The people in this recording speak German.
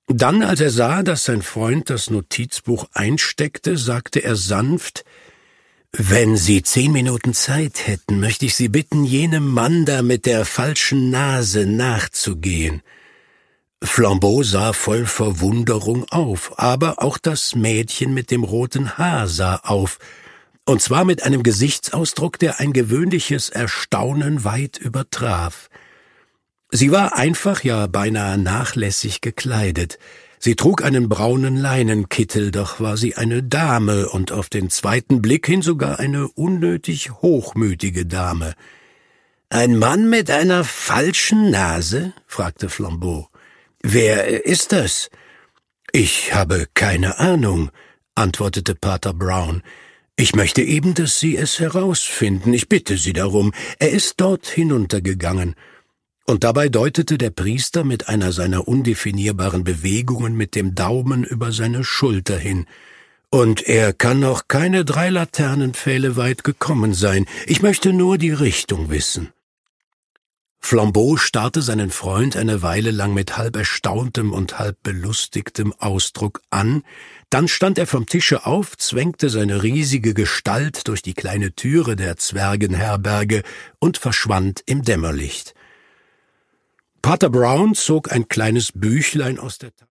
Dann, als er sah, dass sein Freund das Notizbuch einsteckte, sagte er sanft: »Wenn Sie 10 Minuten Zeit hätten, möchte ich Sie bitten, jenem Mann da mit der falschen Nase nachzugehen.« Flambeau sah voll Verwunderung auf, aber auch das Mädchen mit dem roten Haar sah auf, und zwar mit einem Gesichtsausdruck, der ein gewöhnliches Erstaunen weit übertraf. Sie war einfach, ja beinahe nachlässig gekleidet. Sie trug einen braunen Leinenkittel, doch war sie eine Dame und auf den zweiten Blick hin sogar eine unnötig hochmütige Dame. »Ein Mann mit einer falschen Nase?« fragte Flambeau. »Wer ist das?« »Ich habe keine Ahnung«, antwortete Pater Brown. »Ich möchte eben, dass Sie es herausfinden. Ich bitte Sie darum. Er ist dort hinuntergegangen.« Und dabei deutete der Priester mit einer seiner undefinierbaren Bewegungen mit dem Daumen über seine Schulter hin. »Und er kann noch keine 3 Laternenpfähle weit gekommen sein. Ich möchte nur die Richtung wissen.« Flambeau starrte seinen Freund eine Weile lang mit halb erstauntem und halb belustigtem Ausdruck an, dann stand er vom Tische auf, zwängte seine riesige Gestalt durch die kleine Türe der Zwergenherberge und verschwand im Dämmerlicht. Pater Brown zog ein kleines Büchlein aus der Tasche.